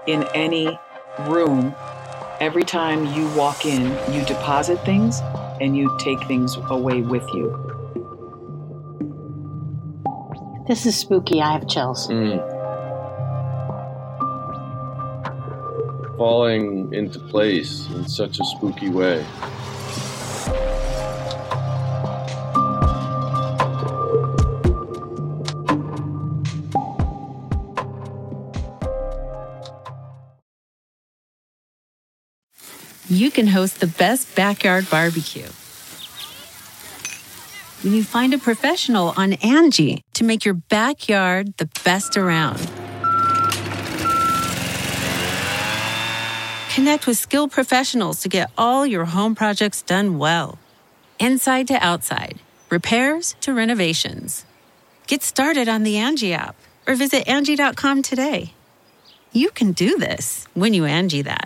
in any room, every time you walk in, you deposit things and you take things away with you. This is spooky. I have chills. Falling into place in such a spooky way. You can host the best backyard barbecue when you find a professional on Angie to make your backyard the best around. Connect with skilled professionals to get all your home projects done well. Inside to outside, repairs to renovations. Get started on the Angie app or visit Angie.com today. You can do this when you Angie that.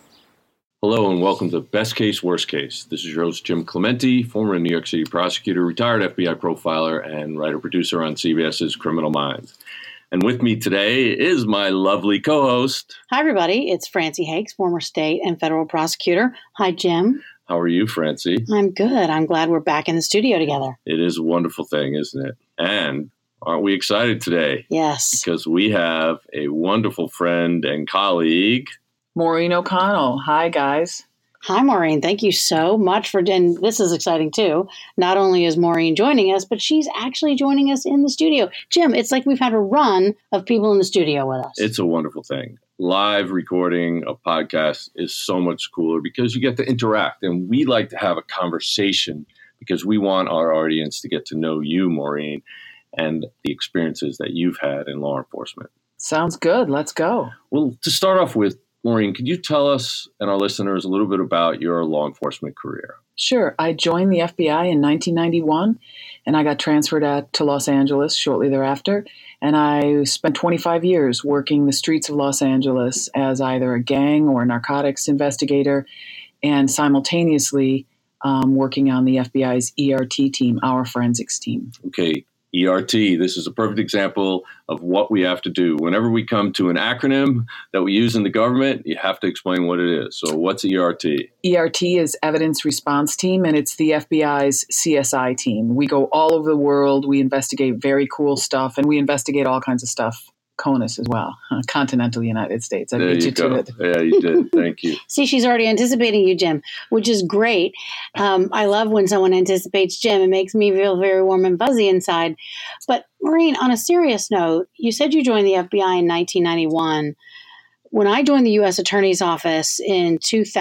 Hello and welcome to Best Case, Worst Case. This is your host, Jim Clemente, former New York City prosecutor, retired FBI profiler, and writer-producer on CBS's Criminal Minds. And with me today is my lovely co-host. Hi, everybody. It's Francie Hakes, former state and federal prosecutor. Hi, Jim. How are you, Francie? I'm good. I'm glad we're back in the studio together. It is a wonderful thing, isn't it? And aren't we excited today? Yes. Because we have a wonderful friend and colleague, Maureen O'Connell. Hi, guys. Hi, Maureen. Thank you so much for, and this is exciting too. Not only is Maureen joining us, but she's actually joining us in the studio. Jim, it's like we've had a run of people in the studio with us. It's a wonderful thing. Live recording a podcast is so much cooler because you get to interact, and we like to have a conversation because we want our audience to get to know you, Maureen, and the experiences that you've had in law enforcement. Sounds good. Let's go. Well, to start off with, Maureen, could you tell us and our listeners a little bit about your law enforcement career? Sure. I joined the FBI in 1991, and I got transferred to Los Angeles shortly thereafter. And I spent 25 years working the streets of Los Angeles as either a gang or a narcotics investigator, and simultaneously working on the FBI's ERT team, our forensics team. Okay. ERT, this is a perfect example of what we have to do. Whenever we come to an acronym that we use in the government, you have to explain what it is. So what's ERT? ERT is Evidence Response Team, and it's the FBI's CSI team. We go all over the world. We investigate very cool stuff, and we investigate all kinds of stuff. CONUS as well, continental United States. I beat you to it. Yeah, you did. Thank you. See, she's already anticipating you, Jim, which is great. I love when someone anticipates Jim. It makes me feel very warm and fuzzy inside. But Maureen, on a serious note, you said you joined the FBI in 1991. When I joined the U.S. Attorney's Office in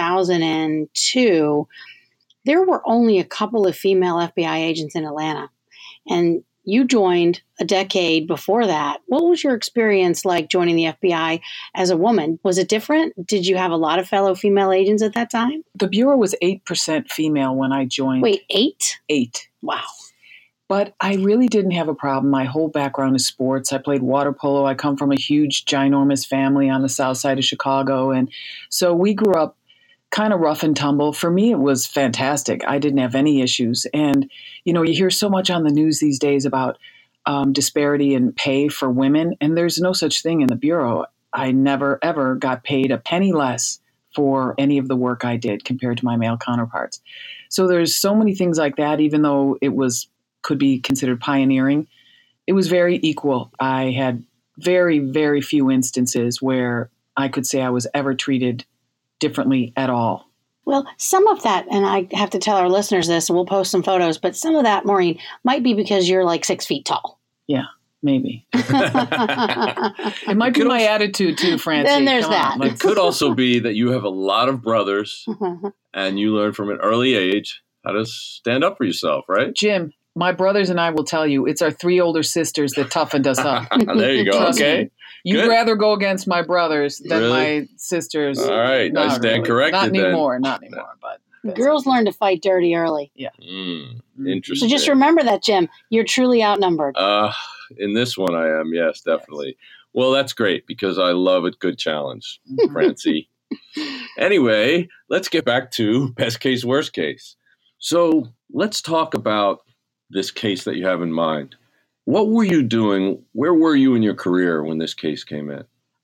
2002, there were only a couple of female FBI agents in Atlanta. And you joined a decade before that. What was your experience like joining the FBI as a woman? Was it different? Did you have a lot of fellow female agents at that time? The Bureau was 8% female when I joined. Wait, 8? 8. Wow. But I really didn't have a problem. My whole background is sports. I played water polo. I come from a huge, ginormous family on the south side of Chicago. And so we grew up kind of rough and tumble. For me, it was fantastic. I didn't have any issues. And, you hear so much on the news these days about disparity in pay for women, and there's no such thing in the Bureau. I never, ever got paid a penny less for any of the work I did compared to my male counterparts. So there's so many things like that, even though it could be considered pioneering. It was very equal. I had very, very few instances where I could say I was ever treated differently at all. Well, some of that, and I have to tell our listeners this, and we'll post some photos, but some of that, Maureen, might be because you're like 6 feet tall. Yeah, maybe. It might be my attitude too, Francie. Then there's that. It could also be that you have a lot of brothers and you learn from an early age how to stand up for yourself, right? Jim, my brothers and I will tell you, it's our 3 older sisters that toughened us up. There you go. Trust Okay. me. You'd Good. rather go against my brothers than Really? my sisters. All right. I Not stand really. corrected Not then. anymore. Not anymore. But Girls learn to fight dirty early. Yeah. Interesting. So just remember that, Jim. You're truly outnumbered. In this one, I am. Yes, definitely. Well, that's great because I love a good challenge, Francie. Anyway, let's get back to best case, worst case. So let's talk about this case that you have in mind. What were you doing? Where were you in your career when this case came in?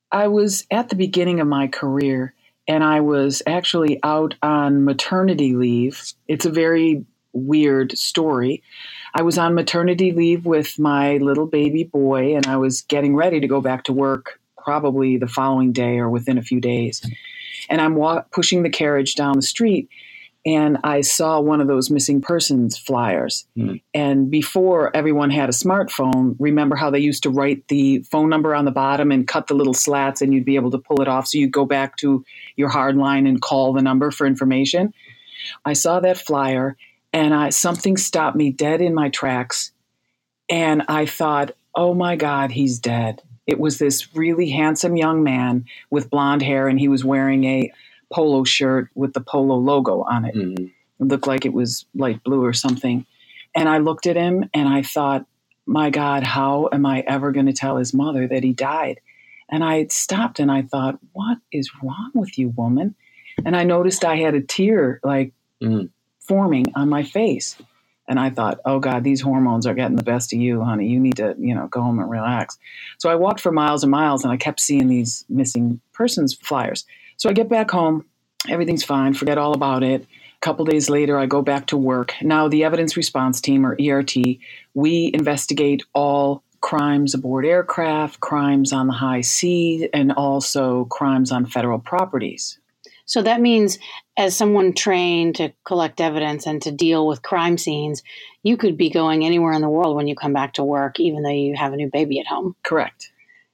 I was at the beginning of my career, and I was actually out on maternity leave. It's a very weird story. I was on maternity leave with my little baby boy, and I was getting ready to go back to work probably the following day or within a few days. And I'm pushing the carriage down the street, and I saw one of those missing persons flyers. And before everyone had a smartphone, remember how they used to write the phone number on the bottom and cut the little slats, and you'd be able to pull it off so you'd go back to your hard line and call the number for information? I saw that flyer, and something stopped me dead in my tracks. And I thought, oh my God, he's dead. It was this really handsome young man with blonde hair, and he was wearing a polo shirt with the polo logo on it. It looked like it was light blue or something. And I looked at him and I thought, my God, how am I ever going to tell his mother that he died? And I stopped and I thought, what is wrong with you, woman? And I noticed I had a tear forming on my face. And I thought, oh God, these hormones are getting the best of you, honey. You need to, go home and relax. So I walked for miles and miles, and I kept seeing these missing persons flyers. So I get back home, everything's fine, forget all about it. A couple days later, I go back to work. Now, the Evidence Response Team, or ERT, we investigate all crimes aboard aircraft, crimes on the high sea, and also crimes on federal properties. So that means, as someone trained to collect evidence and to deal with crime scenes, you could be going anywhere in the world when you come back to work, even though you have a new baby at home. Correct.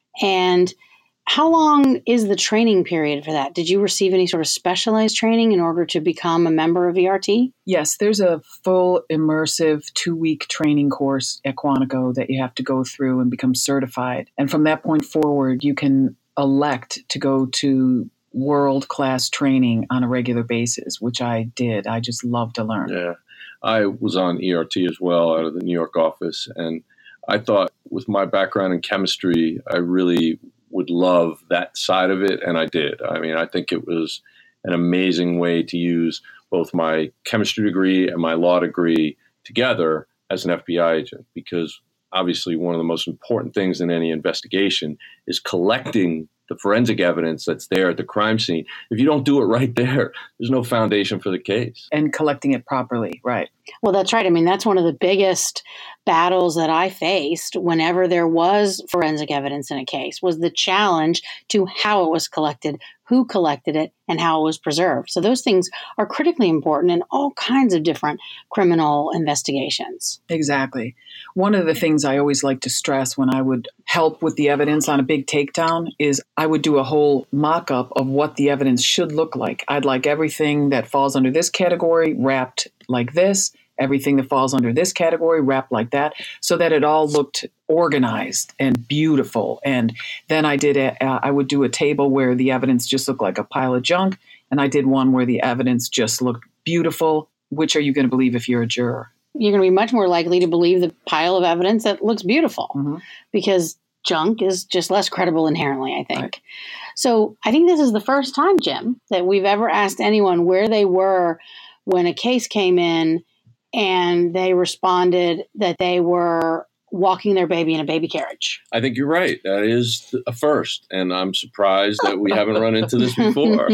And how long is the training period for that? Did you receive any sort of specialized training in order to become a member of ERT? Yes, there's a full immersive 2-week training course at Quantico that you have to go through and become certified. And from that point forward, you can elect to go to world-class training on a regular basis, which I did. I just love to learn. Yeah, I was on ERT as well out of the New York office. And I thought with my background in chemistry, I really would love that side of it. And I did. I mean, I think it was an amazing way to use both my chemistry degree and my law degree together as an FBI agent, because obviously one of the most important things in any investigation is collecting the forensic evidence that's there at the crime scene. If you don't do it right there, there's no foundation for the case. And collecting it properly, right. Well, that's right. I mean, that's one of the biggest battles that I faced whenever there was forensic evidence in a case, was the challenge to how it was collected, who collected it, and how it was preserved. So those things are critically important in all kinds of different criminal investigations. Exactly. One of the things I always like to stress when I would help with the evidence on a big takedown is I would do a whole mock-up of what the evidence should look like. I'd like everything that falls under this category wrapped like this, everything that falls under this category wrapped like that, so that it all looked organized and beautiful. And then I would do a table where the evidence just looked like a pile of junk, and I did one where the evidence just looked beautiful. Which are you going to believe if you're a juror? You're going to be much more likely to believe the pile of evidence that looks beautiful, because junk is just less credible inherently, I think. Right. So I think this is the first time, Jim, that we've ever asked anyone where they were when a case came in and they responded that they were walking their baby in a baby carriage. I think you're right. That is a first. And I'm surprised that we haven't run into this before.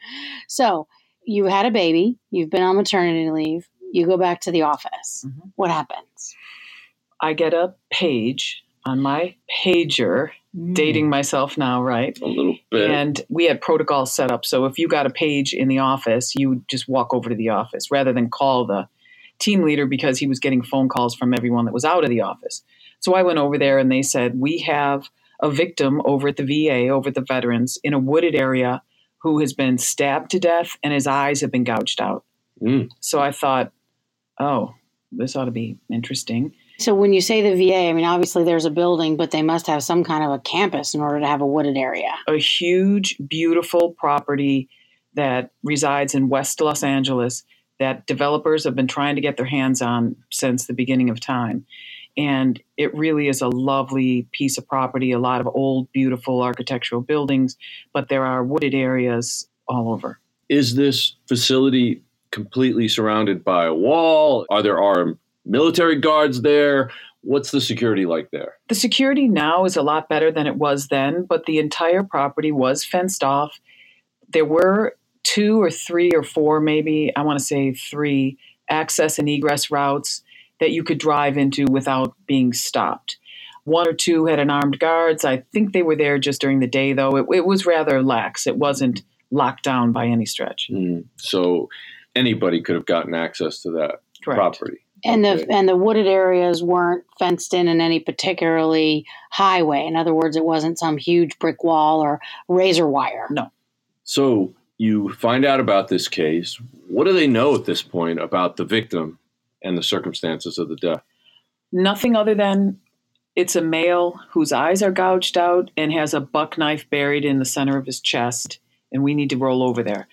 So you had a baby. You've been on maternity leave. You go back to the office. What happens? I get a page on my pager, dating myself now, right? A little bit. And we had protocols set up. So if you got a page in the office, you would just walk over to the office rather than call the team leader, because he was getting phone calls from everyone that was out of the office. So I went over there and they said, we have a victim over at the VA, over at the veterans, in a wooded area who has been stabbed to death and his eyes have been gouged out. So I thought, oh, this ought to be interesting. So when you say the VA, I mean, obviously there's a building, but they must have some kind of a campus in order to have a wooded area. A huge, beautiful property that resides in West Los Angeles that developers have been trying to get their hands on since the beginning of time. And it really is a lovely piece of property, a lot of old, beautiful architectural buildings, but there are wooded areas all over. Is this facility completely surrounded by a wall? Are there armed military guards there? What's the security like there? The security now is a lot better than it was then, but the entire property was fenced off. There were 2 or 3 or 4, maybe, I want to say 3, access and egress routes that you could drive into without being stopped. 1 or 2 had unarmed guards. I think they were there just during the day, though. It was rather lax. It wasn't locked down by any stretch. So anybody could have gotten access to that property. And the wooded areas weren't fenced in any particularly highway. In other words, it wasn't some huge brick wall or razor wire. No. So you find out about this case. What do they know at this point about the victim and the circumstances of the death? Nothing other than it's a male whose eyes are gouged out and has a buck knife buried in the center of his chest, and we need to roll over there.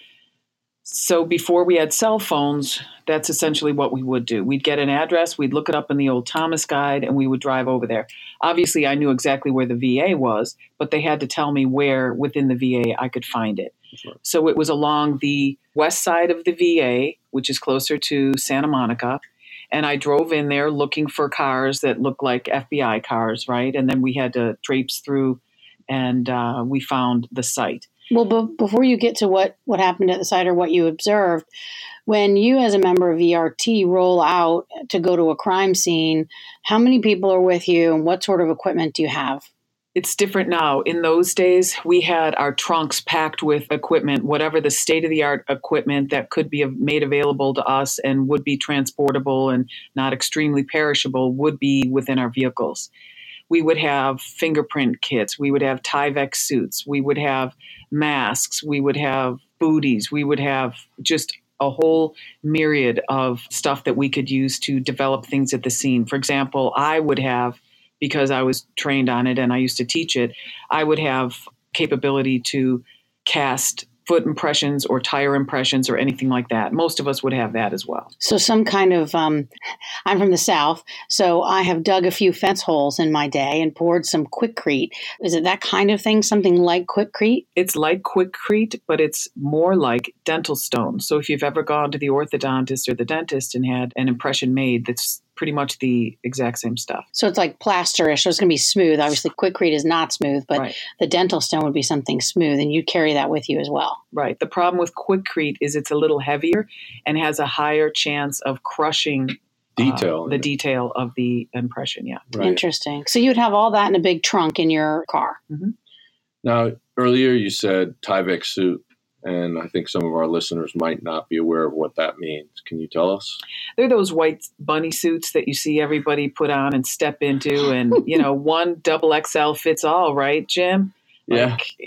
So before we had cell phones, that's essentially what we would do. We'd get an address, we'd look it up in the old Thomas guide, and we would drive over there. Obviously, I knew exactly where the VA was, but they had to tell me where within the VA I could find it. Sure. So it was along the west side of the VA, which is closer to Santa Monica. And I drove in there looking for cars that looked like FBI cars, right? And then we had to traipse through, and we found the site. Well, before you get to what happened at the site or what you observed, when you as a member of ERT roll out to go to a crime scene, how many people are with you and what sort of equipment do you have? It's different now. In those days, we had our trunks packed with equipment, whatever the state-of-the-art equipment that could be made available to us and would be transportable and not extremely perishable would be within our vehicles. We would have fingerprint kits. We would have Tyvek suits. We would have masks. We would have booties. We would have just a whole myriad of stuff that we could use to develop things at the scene. For example, I would have, because I was trained on it and I used to teach it, I would have capability to cast foot impressions or tire impressions or anything like that. Most of us would have that as well. So some kind of, I'm from the South, so I have dug a few fence holes in my day and poured some Quikrete. Is it that kind of thing, something like Quikrete? It's like Quikrete, but it's more like dental stone. So if you've ever gone to the orthodontist or the dentist and had an impression made, that's pretty much the exact same stuff. So it's like plasterish, so it's going to be smooth. Obviously, Quikrete is not smooth, but right. The dental stone would be something smooth, and you carry that with you as well. Right. The problem with Quikrete is it's a little heavier and has a higher chance of crushing the detail of the impression. Yeah. Right. Interesting. So you would have all that in a big trunk in your car. Mm-hmm. Now, earlier you said Tyvek suit. And I think some of our listeners might not be aware of what that means. Can you tell us? They're those white bunny suits that you see everybody put on and step into. And, one double XL fits all, right, Jim? Yeah.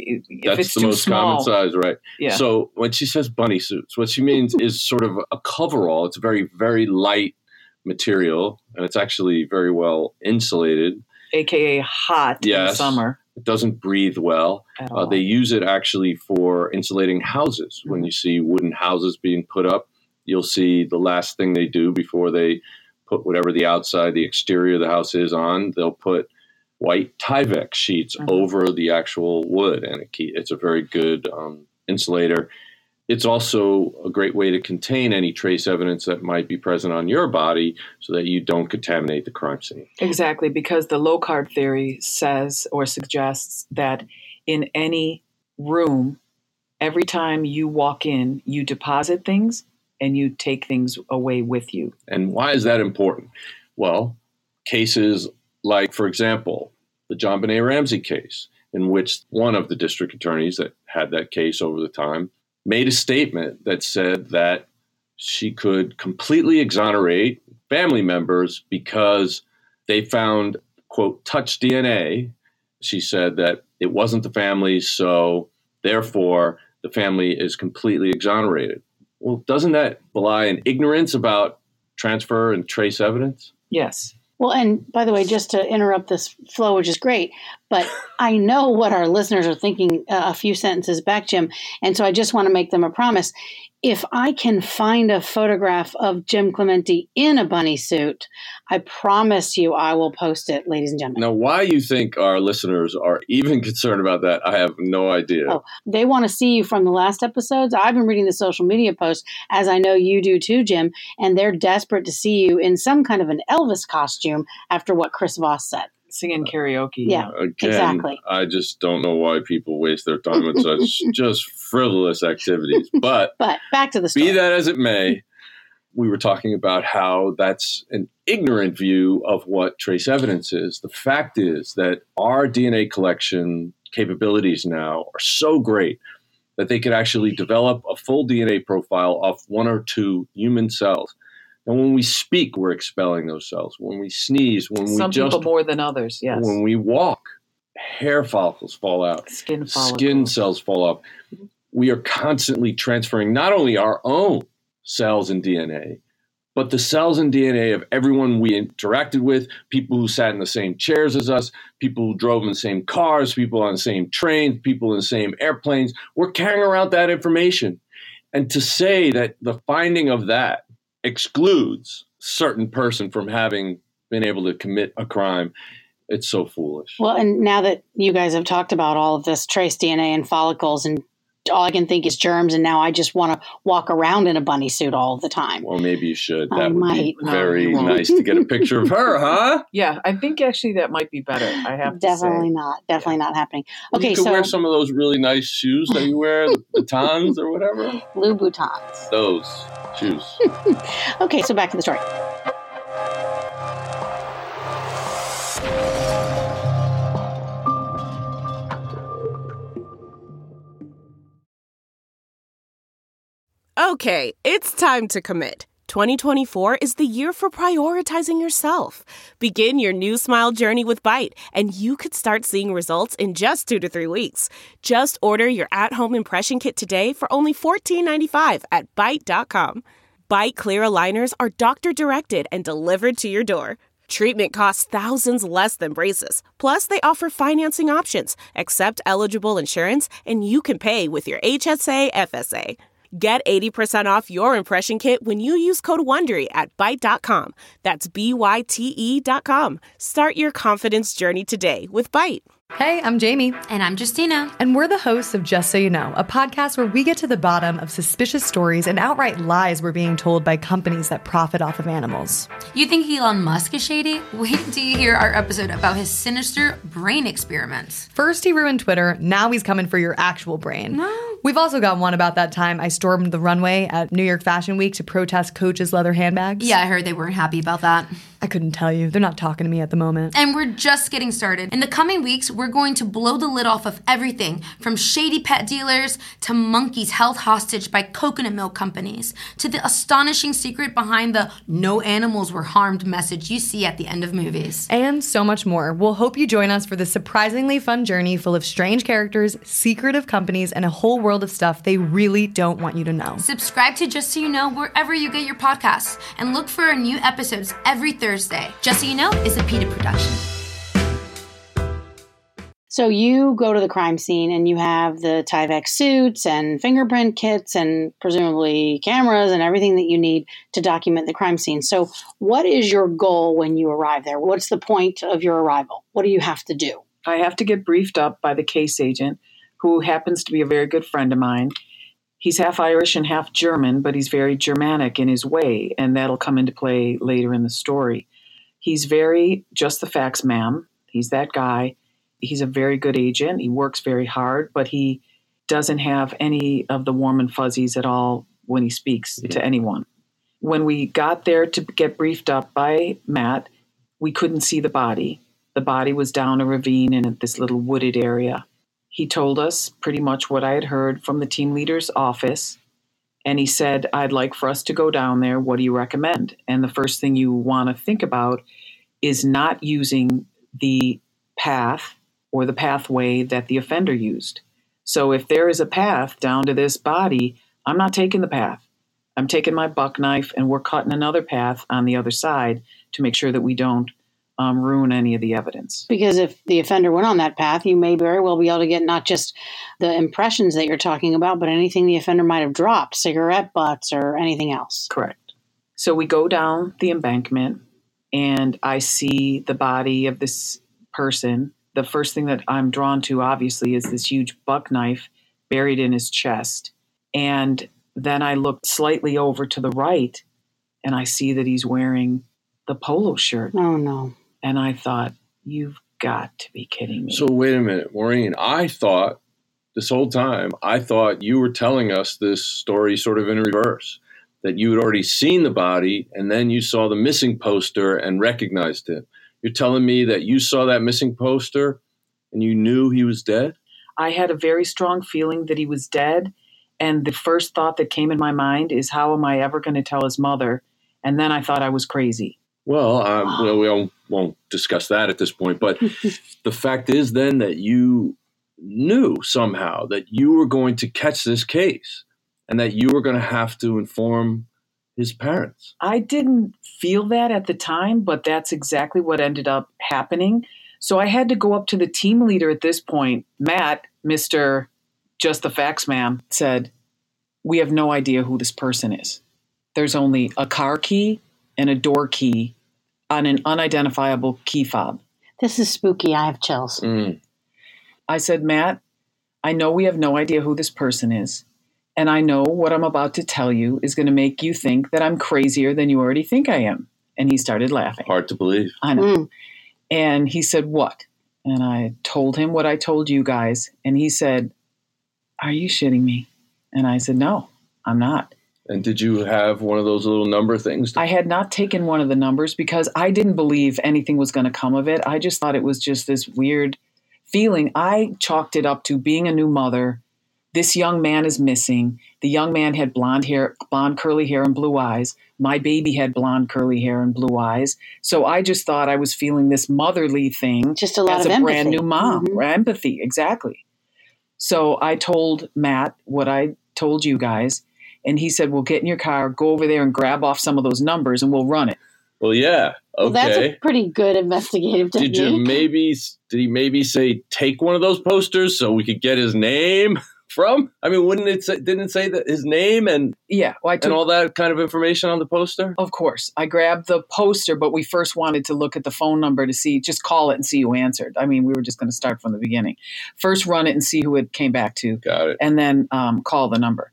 If that's it's the too most small, common size, right? Yeah. So when she says bunny suits, what she means is sort of a coverall. It's a very, very light material, and it's actually very well insulated. AKA hot in the summer. It doesn't breathe well. They use it actually for insulating houses. Mm-hmm. When you see wooden houses being put up, you'll see the last thing they do before they put whatever the exterior of the house is on, they'll put white Tyvek sheets over the actual wood, and it's a very good insulator. It's also a great way to contain any trace evidence that might be present on your body so that you don't contaminate the crime scene. Exactly, because the Locard theory says or suggests that in any room, every time you walk in, you deposit things and you take things away with you. And why is that important? Well, cases like, for example, the JonBenet Ramsey case, in which one of the district attorneys that had that case over the time made a statement that said that she could completely exonerate family members because they found, quote, touch DNA. She said that it wasn't the family, so therefore the family is completely exonerated. Well, doesn't that belie an ignorance about transfer and trace evidence? Yes. Well, and by the way, just to interrupt this flow, which is great, but I know what our listeners are thinking a few sentences back, Jim, and so I just want to make them a promise. if I can find a photograph of Jim Clemente in a bunny suit, I promise you I will post it, ladies and gentlemen. Now, why you think our listeners are even concerned about that, I have no idea. Oh, they want to see you from the last episodes. I've been reading the social media posts, as I know you do too, Jim, and they're desperate to see you in some kind of an Elvis costume after what Chris Voss said. Singing karaoke. Yeah, Again, exactly. I just don't know why people waste their time on such just frivolous activities. But back to the story. Be that as it may, we were talking about how that's an ignorant view of what trace evidence is. The fact is that our DNA collection capabilities now are so great that they could actually develop a full DNA profile off 1 or 2 human cells. And when we speak, we're expelling those cells. When we sneeze, Some people more than others, yes. When we walk, hair follicles fall out. Skin cells fall off. We are constantly transferring not only our own cells and DNA, but the cells and DNA of everyone we interacted with, people who sat in the same chairs as us, people who drove in the same cars, people on the same trains, people in the same airplanes. We're carrying around that information. And to say that the finding of that excludes a certain person from having been able to commit a crime, it's so foolish. Well, and now that you guys have talked about all of this trace DNA and follicles, and all I can think is germs, and now I just want to walk around in a bunny suit all the time. Well, maybe you should. I That would might. be very nice to get a picture of her, huh? Yeah, I think actually that might be better. I have Definitely to say. not. Definitely not happening. Okay, you could so wear some of those really nice shoes that you wear, the batons or whatever. Louboutins. Those shoes. Okay, so back to the story. Okay, it's time to commit. 2024 is the year for prioritizing yourself. Begin your new smile journey with Byte, and you could start seeing results in just 2 to 3 weeks. Just order your at-home impression kit today for only $14.95 at Byte.com. Byte clear aligners are doctor-directed and delivered to your door. Treatment costs thousands less than braces. Plus, they offer financing options, accept eligible insurance, and you can pay with your HSA FSA. Get 80% off your impression kit when you use code WONDERY at Byte.com. That's BYTE.com. Start your confidence journey today with Byte. Hey, I'm Jamie. And I'm Justina. And we're the hosts of Just So You Know, a podcast where we get to the bottom of suspicious stories and outright lies we're being told by companies that profit off of animals. You think Elon Musk is shady? Wait till you hear our episode about his sinister brain experiments. First he ruined Twitter, now he's coming for your actual brain. No. We've also got one about that time I stormed the runway at New York Fashion Week to protest Coach's leather handbags. Yeah, I heard they weren't happy about that. I couldn't tell you. They're not talking to me at the moment. And we're just getting started. In the coming weeks, we're going to blow the lid off of everything from shady pet dealers to monkeys held hostage by coconut milk companies to the astonishing secret behind the "no animals were harmed" message you see at the end of movies. And so much more. We'll hope you join us for this surprisingly fun journey full of strange characters, secretive companies, and a whole world of stuff they really don't want you to know. Subscribe to Just So You Know wherever you get your podcasts and look for our new episodes every Thursday. Just So You Know is a PETA production. So you go to the crime scene and you have the Tyvek suits and fingerprint kits and presumably cameras and everything that you need to document the crime scene. So what is your goal when you arrive there? What's the point of your arrival? What do you have to do? I have to get briefed up by the case agent, who happens to be a very good friend of mine. He's half Irish and half German, but he's very Germanic in his way, and that'll come into play later in the story. He's very just the facts, ma'am. He's that guy. He's a very good agent. He works very hard, but he doesn't have any of the warm and fuzzies at all when he speaks to anyone. When we got there to get briefed up by Matt, we couldn't see the body. The body was down a ravine in this little wooded area. He told us pretty much what I had heard from the team leader's office, and he said, "I'd like for us to go down there. What do you recommend?" And the first thing you want to think about is not using the path or the pathway that the offender used. So if there is a path down to this body, I'm not taking the path. I'm taking my buck knife and we're cutting another path on the other side to make sure that we don't ruin any of the evidence. Because if the offender went on that path, you may very well be able to get not just the impressions that you're talking about, but anything the offender might have dropped, cigarette butts or anything else. Correct. So we go down the embankment and I see the body of this person. The first thing that I'm drawn to, obviously, is this huge buck knife buried in his chest. And then I look slightly over to the right and I see that he's wearing the polo shirt. Oh, no. And I thought, you've got to be kidding me. So wait a minute, Maureen. I thought this whole time, you were telling us this story sort of in reverse, that you had already seen the body and then you saw the missing poster and recognized him. You're telling me that you saw that missing poster and you knew he was dead? I had a very strong feeling that he was dead. And the first thought that came in my mind is, how am I ever going to tell his mother? And then I thought I was crazy. Well, we won't discuss that at this point. But the fact is then that you knew somehow that you were going to catch this case and that you were going to have to inform his parents. I didn't feel that at the time, but that's exactly what ended up happening. So I had to go up to the team leader at this point. Matt, Mr. Just the Facts Man, said, we have no idea who this person is. There's only a car key and a door key on an unidentifiable key fob. This is spooky. I have chills. I said, Matt, I know we have no idea who this person is. And I know what I'm about to tell you is going to make you think that I'm crazier than you already think I am. And he started laughing. Hard to believe. I know. And he said, what? And I told him what I told you guys. And he said, are you shitting me? And I said, no, I'm not. And did you have one of those little number things? I had not taken one of the numbers because I didn't believe anything was going to come of it. I just thought it was just this weird feeling. I chalked it up to being a new mother. This young man is missing. The young man had blonde curly hair and blue eyes. My baby had blonde curly hair and blue eyes. So I just thought I was feeling this motherly thing. Just a lot as of a empathy. brand new mom. Empathy, exactly. So I told Matt what I told you guys. And he said, well, get in your car, go over there and grab off some of those numbers and we'll run it. Well, yeah. Okay. Well, that's a pretty good investigative technique. Did he maybe say, take one of those posters so we could get his name from? I mean, didn't it say that his name and and all that kind of information on the poster? Of course. I grabbed the poster, but we first wanted to look at the phone number to see, just call it and see who answered. I mean, we were just going to start from the beginning. First run it and see who it came back to. Got it. And then call the number.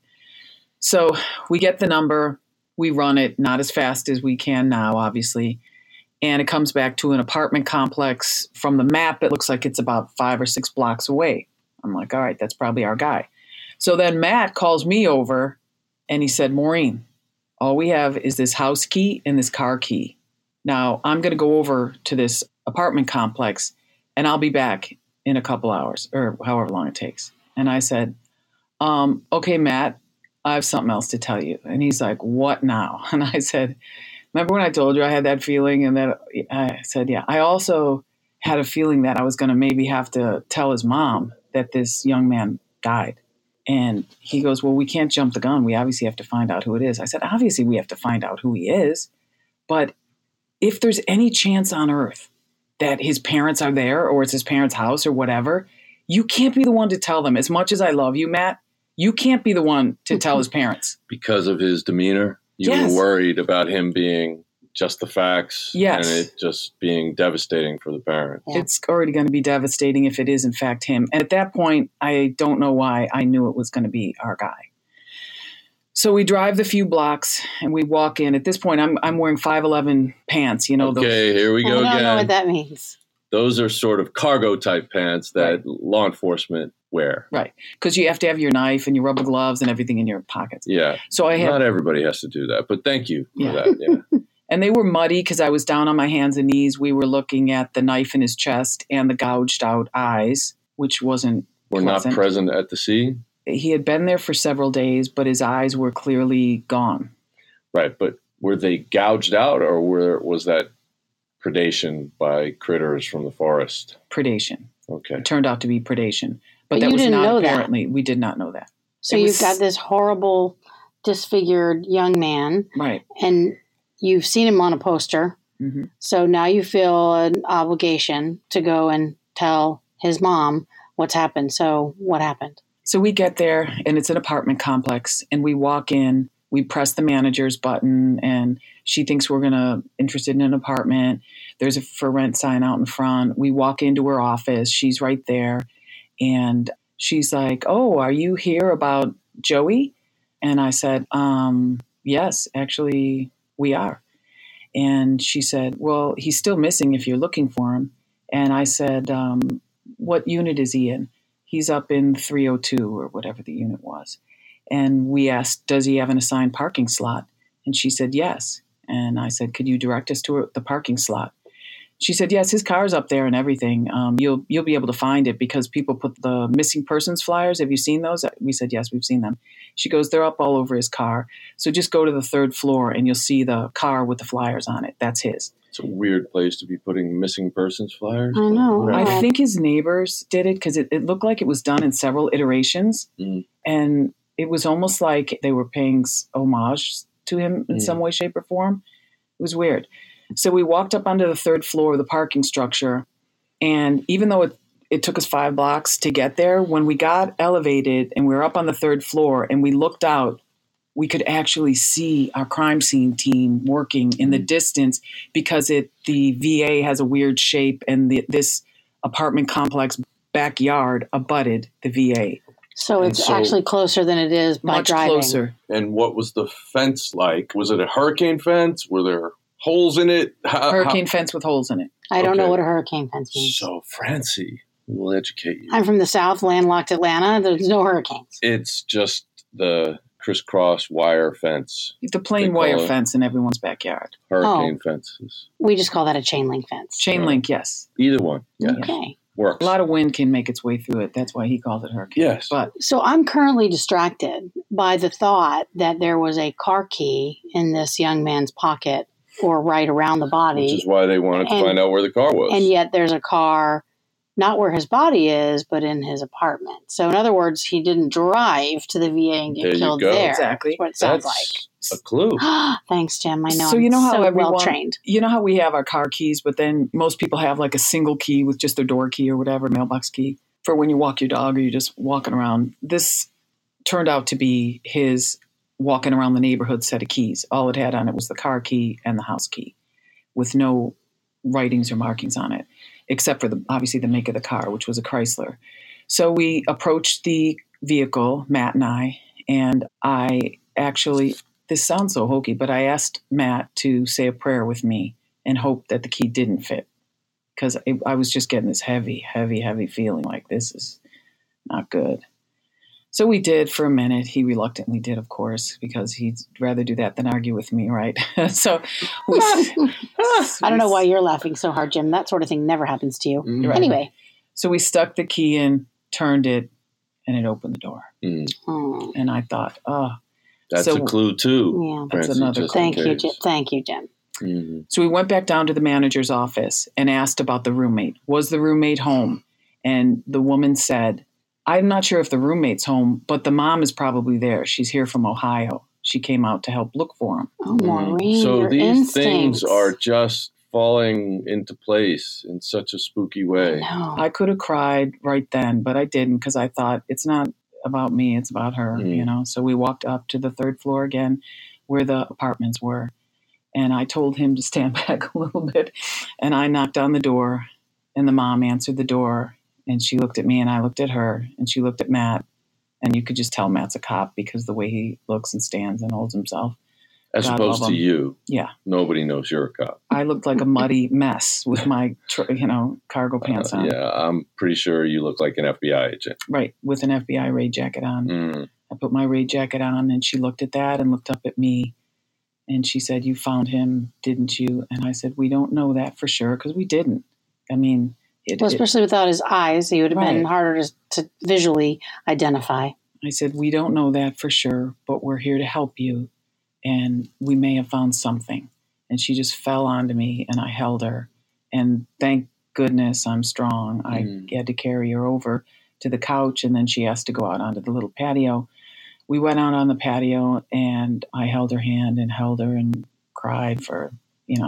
So we get the number, we run it, not as fast as we can now, obviously. And it comes back to an apartment complex. From the map, it looks like it's about 5 or 6 blocks away. I'm like, all right, that's probably our guy. So then Matt calls me over and he said, Maureen, all we have is this house key and this car key. Now I'm going to go over to this apartment complex and I'll be back in a couple hours or however long it takes. And I said, okay, Matt, I have something else to tell you. And he's like, what now? And I said, remember when I told you I had that feeling? And that I said, yeah. I also had a feeling that I was going to maybe have to tell his mom that this young man died. And he goes, well, we can't jump the gun. We obviously have to find out who it is. I said, obviously we have to find out who he is. But if there's any chance on earth that his parents are there or it's his parents' house or whatever, you can't be the one to tell them. As much as I love you, Matt, you can't be the one to tell his parents. Because of his demeanor? You were worried about him being just the facts and it just being devastating for the parents. Yeah. It's already going to be devastating if it is, in fact, him. And at that point, I don't know why I knew it was going to be our guy. So we drive the few blocks and we walk in. At this point, I'm wearing 5'11" pants. You know, okay, here we go again. I don't know what that means. Those are sort of cargo type pants that law enforcement wear. Right. Because you have to have your knife and your rubber gloves and everything in your pockets. Yeah. So not everybody has to do that, but thank you for that. Yeah. And they were muddy because I was down on my hands and knees. We were looking at the knife in his chest and the gouged out eyes, which were not present at the scene. He had been there for several days, but his eyes were clearly gone. Right. But were they gouged out or was that predation by critters from the forest? Predation. Okay. It turned out to be predation. But that was didn't not know apparently. We did not know that. So you've got this horrible, disfigured young man. Right. And you've seen him on a poster. Mm-hmm. So now you feel an obligation to go and tell his mom what's happened. So what happened? So we get there, and it's an apartment complex, and we walk in, we press the manager's button, and she thinks we're interested in an apartment. There's a for rent sign out in front. We walk into her office. She's right there. And she's like, "Oh, are you here about Joey?" And I said, "Yes, actually we are." And she said, "Well, he's still missing if you're looking for him." And I said, "What unit is he in?" "He's up in 302 or whatever the unit was." And we asked, "Does he have an assigned parking slot?" And she said, "Yes." And I said, "Could you direct us to the parking slot?" She said, "Yes, his car's up there and everything. You'll be able to find it because people put the missing persons flyers. Have you seen those?" We said, "Yes, we've seen them." She goes, "They're up all over his car. So just go to the 3rd floor and you'll see the car with the flyers on it. That's his." It's a weird place to be putting missing persons flyers. I know. Whatever. I think his neighbors did it because it looked like it was done in several iterations. Mm. And it was almost like they were paying homage to him in some way, shape, or form. It was weird. So we walked up onto the 3rd floor of the parking structure. And even though it took us 5 blocks to get there, when we got elevated and we were up on the 3rd floor and we looked out, we could actually see our crime scene team working in the distance because the VA has a weird shape and this apartment complex backyard abutted the VA. So it's actually closer than it is by Much driving. closer. And what was the fence like? Was it a hurricane fence? Were there holes in it? Hurricane fence with holes in it. I don't know Okay. what a hurricane fence means. So, Francie, we'll educate you. I'm from the South, landlocked Atlanta. There's no hurricanes. It's just the crisscross wire fence, The plain They call wire it- fence in everyone's backyard. hurricane fences. We just call that a chain link fence. Chain link, yes. Either one. Yeah. Okay. Works. A lot of wind can make its way through it. That's why he calls it hurricane. Yes. But So I'm currently distracted by the thought that there was a car key in this young man's pocket or right around the body. Which is why they wanted to And- find out where the car was. And yet there's a car not where his body is, but in his apartment. So in other words, he didn't drive to the VA and There get you killed go. there. Exactly. That's what it sounds That's a clue. like. Thanks, Jim. I know. So I'm you know how so everyone- well trained. you know how we have our car keys, but then most people have like a single key with just their door key or whatever, mailbox key, for when you walk your dog or you're just walking around. This turned out to be his walking around the neighborhood set of keys. All it had on it was the car key and the house key with no writings or markings on it, except for obviously the make of the car, which was a Chrysler. So we approached the vehicle, Matt and I actually, this sounds so hokey, but I asked Matt to say a prayer with me and hope that the key didn't fit. Because I was just getting this heavy feeling like this is not good. So we did for a minute. He reluctantly did, of course, because he'd rather do that than argue with me, right? So we, I don't know why you're laughing so hard, Jim. That sort of thing never happens to you. Mhm. Anyway. So we stuck the key in, turned it, and it opened the door. Mm. Oh, And I thought, That's So- a clue too. yeah. That's Francie, another just in Thank you, case. Jim. Thank you, Jim. Mhm. So we went back down to the manager's office and asked about the roommate. Was the roommate home? And the woman said, "I'm not sure if the roommate's home, but the mom is probably there. She's here from Ohio. She came out to help look for him." Oh, Maureen, So your these instincts. things are just falling into place in such a spooky way. No. I could have cried right then, but I didn't because I thought it's not about me, it's about her, Mm. So we walked up to the 3rd floor again where the apartments were. And I told him to stand back a little bit. And I knocked on the door and the mom answered the door. And she looked at me and I looked at her and she looked at Matt. And you could just tell Matt's a cop because the way he looks and stands and holds himself. As God opposed love to him. you. Yeah. Nobody knows you're a cop. I looked like a muddy mess with my, cargo pants on. Yeah, I'm pretty sure you look like an FBI agent. Right. With an FBI raid jacket on. Mm. I put my raid jacket on and she looked at that and looked up at me. And she said, "You found him, didn't you?" And I said, "We don't know that for sure because we didn't." I mean, Well, especially without his eyes, he would have been Right. harder to visually identify. I said, "We don't know that for sure, but we're here to help you. And we may have found something." And she just fell onto me and I held her. And thank goodness I'm strong. I had to carry her over to the couch and then she asked to go out onto the little patio. We went out on the patio and I held her hand and held her and cried for,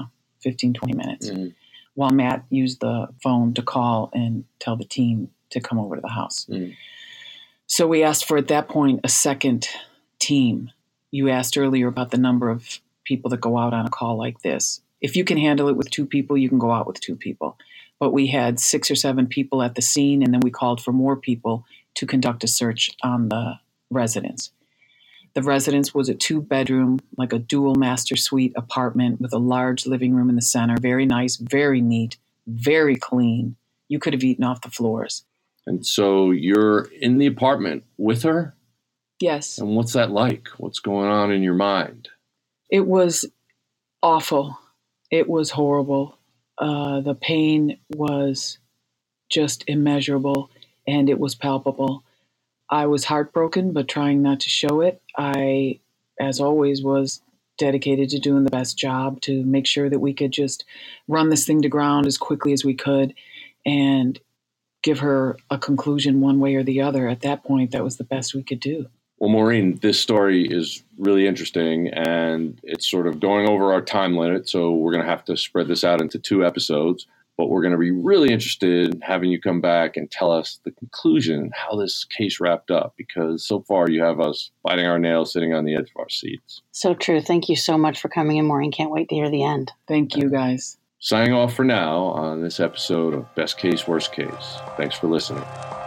15, 20 minutes while Matt used the phone to call and tell the team to come over to the house. So we asked for, at that point, a second team. You asked earlier about the number of people that go out on a call like this. If you can handle it with 2 people, you can go out with 2 people. But we had 6 or 7 people at the scene, and then we called for more people to conduct a search on the residence. The residence was a 2-bedroom, like a dual master suite apartment with a large living room in the center. Very nice, very neat, very clean. You could have eaten off the floors. And so you're in the apartment with her? Yes. And what's that like? What's going on in your mind? It was awful. It was horrible. The pain was just immeasurable, and it was palpable. I was heartbroken, but trying not to show it. I, as always, was dedicated to doing the best job to make sure that we could just run this thing to ground as quickly as we could and give her a conclusion one way or the other. At that point, that was the best we could do. Well, Maureen, this story is really interesting, and it's sort of going over our time limit, so we're going to have to spread this out into 2 episodes. But we're going to be really interested in having you come back and tell us the conclusion, how this case wrapped up, because so far you have us biting our nails, sitting on the edge of our seats. So true. Thank you so much for coming in, Maureen. Can't wait to hear the end. Thank you, guys. Signing off for now on this episode of Best Case, Worst Case. Thanks for listening.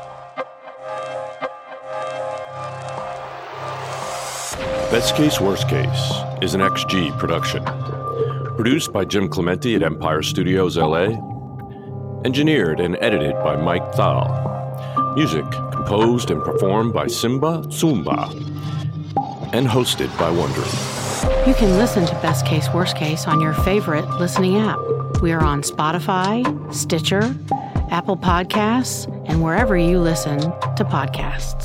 Best Case, Worst Case is an XG production. Produced by Jim Clementi at Empire Studios, LA. Engineered and edited by Mike Thal. Music composed and performed by Simba Zumba. And hosted by Wondery. You can listen to Best Case, Worst Case on your favorite listening app. We are on Spotify, Stitcher, Apple Podcasts, and wherever you listen to podcasts.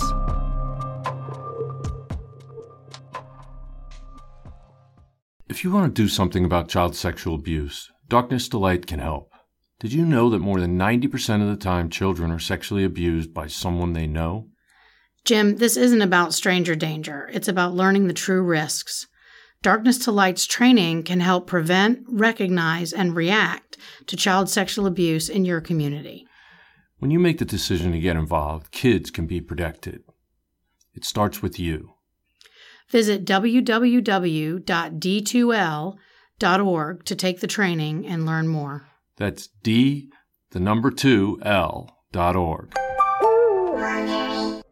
If you want to do something about child sexual abuse, Darkness to Light can help. Did you know that more than 90% of the time children are sexually abused by someone they know? Jim, this isn't about stranger danger. It's about learning the true risks. Darkness to Light's training can help prevent, recognize, and react to child sexual abuse in your community. When you make the decision to get involved, kids can be protected. It starts with you. Visit www.d2l.org to take the training and learn more. That's D2L.org.